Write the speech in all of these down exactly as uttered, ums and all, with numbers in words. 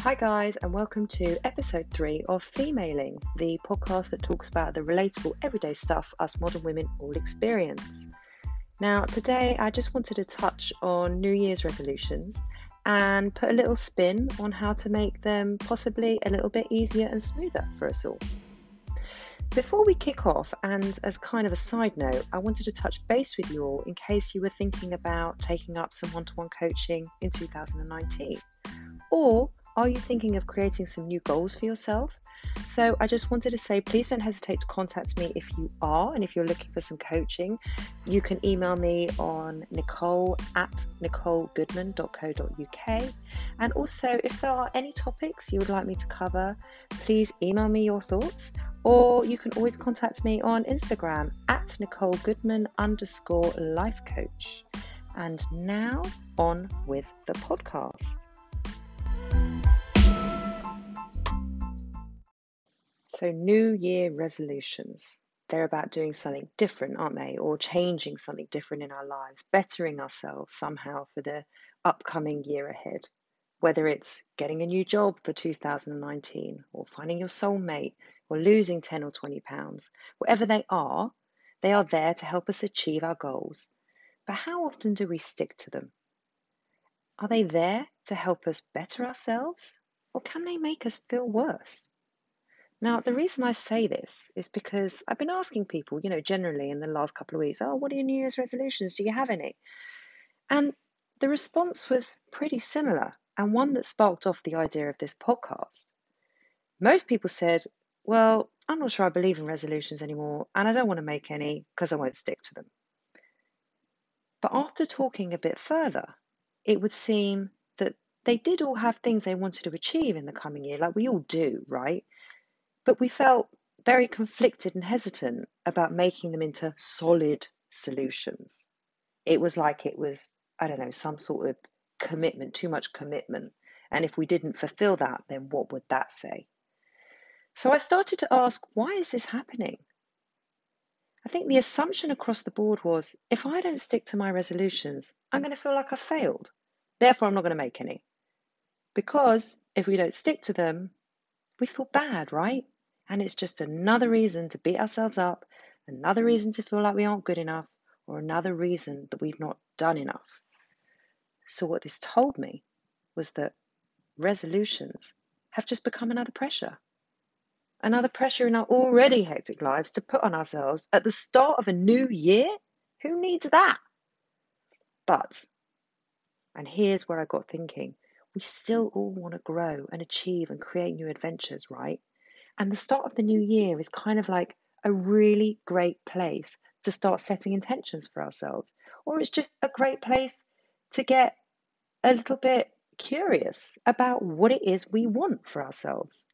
Hi guys, and welcome to episode three of Femaling, the podcast that talks about the relatable everyday stuff us modern women all experience. Now, today I just wanted to touch on New Year's resolutions and put a little spin on how to make them possibly a little bit easier and smoother for us all. Before we kick off, and as kind of a side note, I wanted to touch base with you all in case you were thinking about taking up some one-to-one coaching in two thousand nineteen. Or are you thinking of creating some new goals for yourself? So I just wanted to say, please don't hesitate to contact me if you are, and if you're looking for some coaching, you can email me on nicole at nicole goodman dot co dot uk. And also, if there are any topics you would like me to cover, please email me your thoughts, or you can always contact me on Instagram at nicole goodman underscore life coach. And now on with the podcast. So New Year resolutions, they're about doing something different, aren't they? Or changing something different in our lives, bettering ourselves somehow for the upcoming year ahead. Whether it's getting a new job for two thousand nineteen, or finding your soulmate, or losing ten or twenty pounds, whatever they are, they are there to help us achieve our goals. But how often do we stick to them? Are they there to help us better ourselves, or can they make us feel worse? Now, the reason I say this is because I've been asking people, you know, generally in the last couple of weeks, oh, what are your New Year's resolutions? Do you have any? And the response was pretty similar, and one that sparked off the idea of this podcast. Most people said, well, I'm not sure I believe in resolutions anymore, and I don't want to make any because I won't stick to them. But after talking a bit further, it would seem that they did all have things they wanted to achieve in the coming year, like we all do, right? But we felt very conflicted and hesitant about making them into solid solutions. It was like it was, I don't know, some sort of commitment, too much commitment. And if we didn't fulfill that, then what would that say? So I started to ask, why is this happening? I think the assumption across the board was, if I don't stick to my resolutions, I'm going to feel like I failed. Therefore, I'm not going to make any. Because if we don't stick to them, we feel bad, right? And it's just another reason to beat ourselves up, another reason to feel like we aren't good enough, or another reason that we've not done enough. So what this told me was that resolutions have just become another pressure. Another pressure in our already hectic lives to put on ourselves at the start of a new year? Who needs that? But, and here's where I got thinking, we still all want to grow and achieve and create new adventures, right? And the start of the new year is kind of like a really great place to start setting intentions for ourselves. Or it's just a great place to get a little bit curious about what it is we want for ourselves.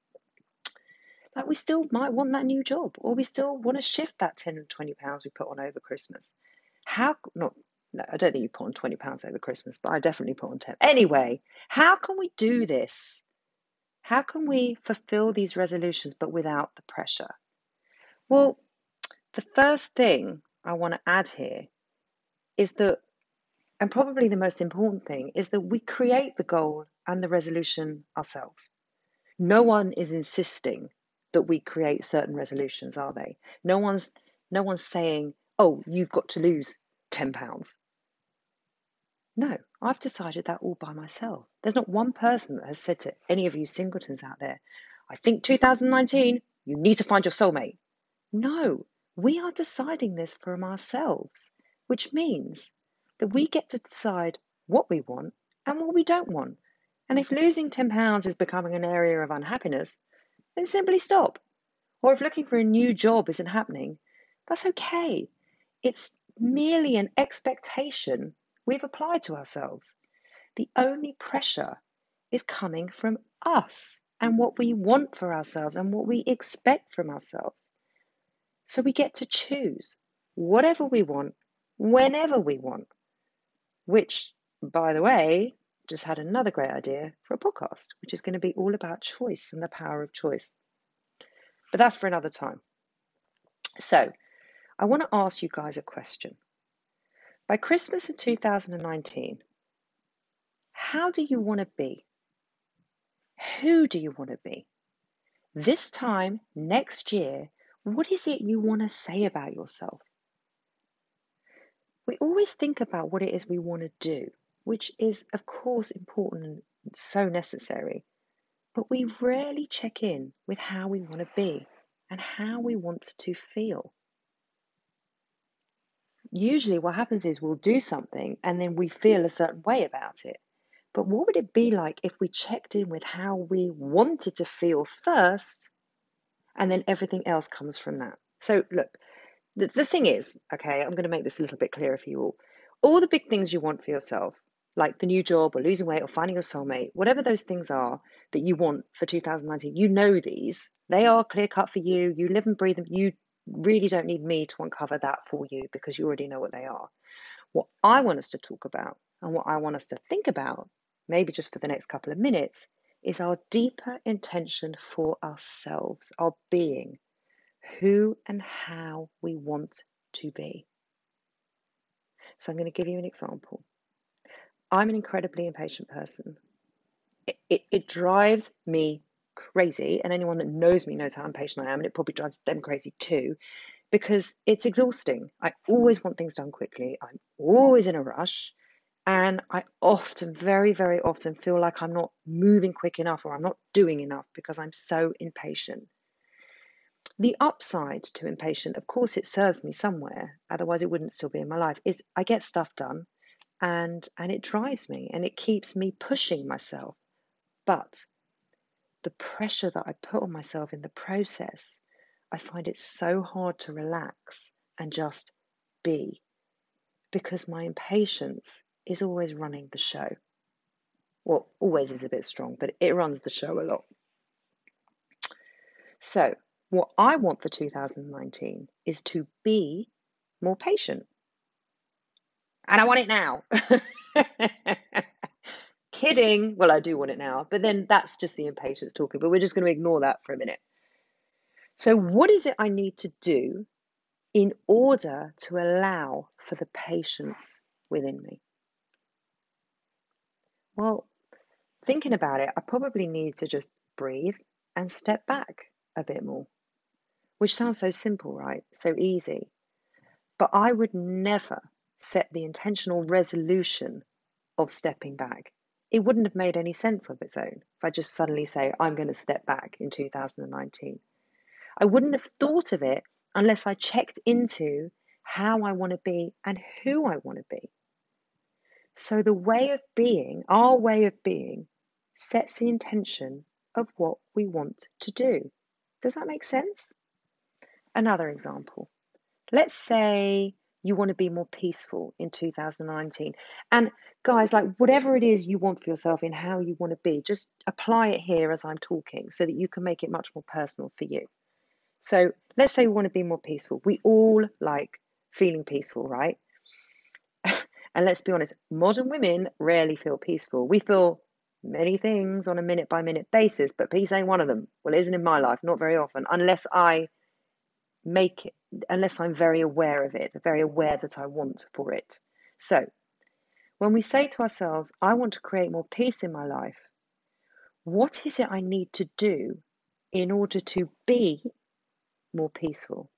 Like we still might want that new job, or we still want to shift that ten or twenty pounds we put on over Christmas. How, not, no, I don't think you put on twenty pounds over Christmas, but I definitely put on ten. Anyway, how can we do this? How can we fulfill these resolutions but without the pressure? Well, the first thing I want to add here is that, and probably the most important thing, is that we create the goal and the resolution ourselves. No one is insisting that we create certain resolutions, are they? No one's, no one's saying, oh, you've got to lose ten pounds. No, I've decided that all by myself. There's not one person that has said to any of you singletons out there, I think two thousand nineteen, you need to find your soulmate. No, we are deciding this from ourselves, which means that we get to decide what we want and what we don't want. And if losing ten pounds is becoming an area of unhappiness, then simply stop. Or if looking for a new job isn't happening, that's okay. It's merely an expectation we've applied to ourselves. The only pressure is coming from us and what we want for ourselves and what we expect from ourselves. So we get to choose whatever we want, whenever we want, which, by the way, just had another great idea for a podcast, which is going to be all about choice and the power of choice. But that's for another time. So I want to ask you guys a question. By Christmas in two thousand nineteen, how do you want to be? Who do you want to be? This time next year, what is it you want to say about yourself? We always think about what it is we want to do, which is, of course, important and so necessary, but we rarely check in with how we want to be and how we want to feel. Usually what happens is we'll do something and then we feel a certain way about it. But what would it be like if we checked in with how we wanted to feel first, and then everything else comes from that? So look, the, the thing is, okay, I'm going to make this a little bit clearer for you all. All the big things you want for yourself, like the new job or losing weight or finding your soulmate, whatever those things are that you want for two thousand nineteen, you know these. They are clear cut for you. You live and breathe them. You really don't need me to uncover that for you because you already know what they are. What I want us to talk about and what I want us to think about, maybe just for the next couple of minutes, is our deeper intention for ourselves, our being, who and how we want to be. So I'm going to give you an example. I'm an incredibly impatient person. It, it, it drives me crazy, and anyone that knows me knows how impatient I am, and it probably drives them crazy too, because it's exhausting. I always want things done quickly. I'm always in a rush, and I often, very, very often feel like I'm not moving quick enough or I'm not doing enough because I'm so impatient. The upside to impatient, of course, it serves me somewhere, otherwise it wouldn't still be in my life, is I get stuff done and and it drives me and it keeps me pushing myself. But the pressure that I put on myself in the process, I find it so hard to relax and just be, because my impatience is always running the show. Well, always is a bit strong, but it runs the show a lot. So what I want for two thousand nineteen is to be more patient. And I want it now. Kidding. Well, I do want it now, but then that's just the impatience talking, but we're just going to ignore that for a minute. So what is it I need to do in order to allow for the patience within me? Well, thinking about it, I probably need to just breathe and step back a bit more, which sounds so simple, right? So easy. But I would never set the intentional resolution of stepping back. It wouldn't have made any sense of its own if I just suddenly say, I'm going to step back in two thousand nineteen. I wouldn't have thought of it unless I checked into how I want to be and who I want to be. So the way of being, our way of being, sets the intention of what we want to do. Does that make sense? Another example. Let's say you want to be more peaceful in two thousand nineteen. And guys, like whatever it is you want for yourself in how you want to be, just apply it here as I'm talking so that you can make it much more personal for you. So let's say we want to be more peaceful. We all like feeling peaceful, right? And let's be honest, modern women rarely feel peaceful. We feel many things on a minute by minute basis, but peace ain't one of them. Well, it isn't in my life, not very often, unless I make it, unless I'm very aware of it, very aware that I want for it. So when we say to ourselves, I want to create more peace in my life, what is it I need to do in order to be more peaceful?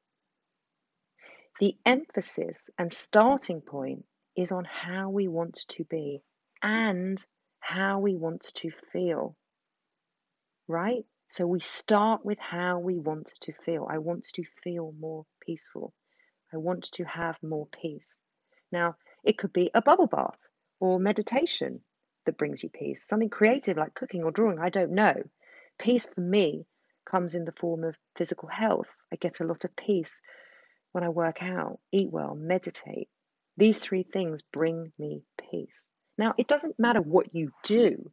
The emphasis and starting point is on how we want to be and how we want to feel, right? So we start with how we want to feel. I want to feel more peaceful. I want to have more peace. Now, it could be a bubble bath or meditation that brings you peace, something creative like cooking or drawing, I don't know. Peace for me comes in the form of physical health. I get a lot of peace when I work out, eat well, meditate. These three things bring me peace. Now, it doesn't matter what you do.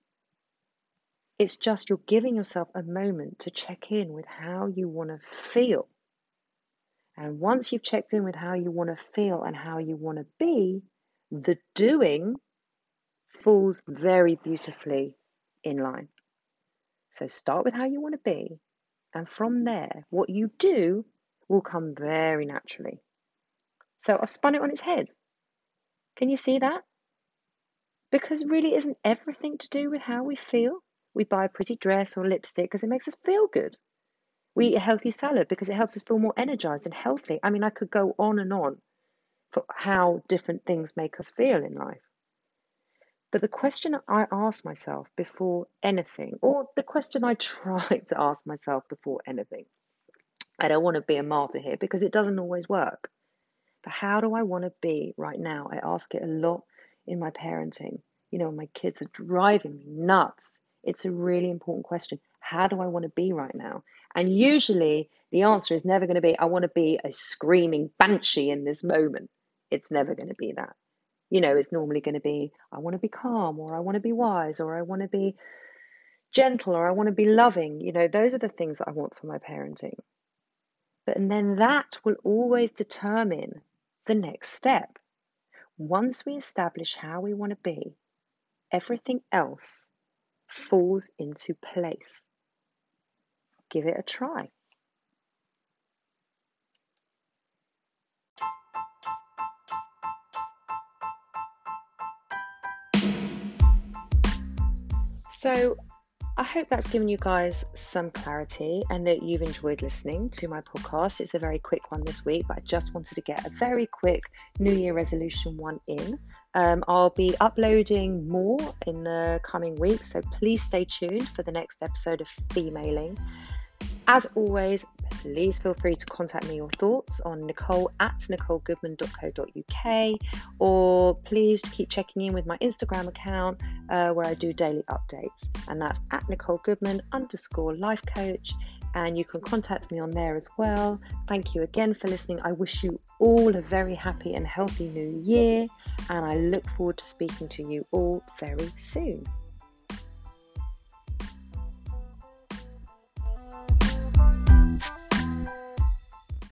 It's just you're giving yourself a moment to check in with how you want to feel. And once you've checked in with how you want to feel and how you want to be, the doing falls very beautifully in line. So start with how you want to be. And from there, what you do will come very naturally. So I've spun it on its head. Can you see that? Because really, isn't everything to do with how we feel? We buy a pretty dress or lipstick because it makes us feel good. We eat a healthy salad because it helps us feel more energized and healthy. I mean, I could go on and on for how different things make us feel in life. But the question I ask myself before anything, or the question I try to ask myself before anything, I don't want to be a martyr here because it doesn't always work. But how do I want to be right now? I ask it a lot in my parenting. You know, my kids are driving me nuts. It's a really important question. How do I want to be right now? And usually the answer is never going to be, I want to be a screaming banshee in this moment. It's never going to be that. You know, it's normally going to be, I want to be calm, or I want to be wise, or I want to be gentle, or I want to be loving. You know, those are the things that I want for my parenting. But and then that will always determine the next step. Once we establish how we want to be, everything else falls into place. Give it a try. So I hope that's given you guys some clarity and that you've enjoyed listening to my podcast. It's a very quick one this week, but I just wanted to get a very quick New Year resolution one in. Um, I'll be uploading more in the coming weeks, so please stay tuned for the next episode of Femaling. As always, please feel free to contact me your thoughts on nicole at nicole goodman dot co dot uk, or please keep checking in with my Instagram account uh, where I do daily updates, and that's at Nicole Goodman underscore life coach, and you can contact me on there as well. Thank you again for listening. I wish you all a very happy and healthy new year, and I look forward to speaking to you all very soon.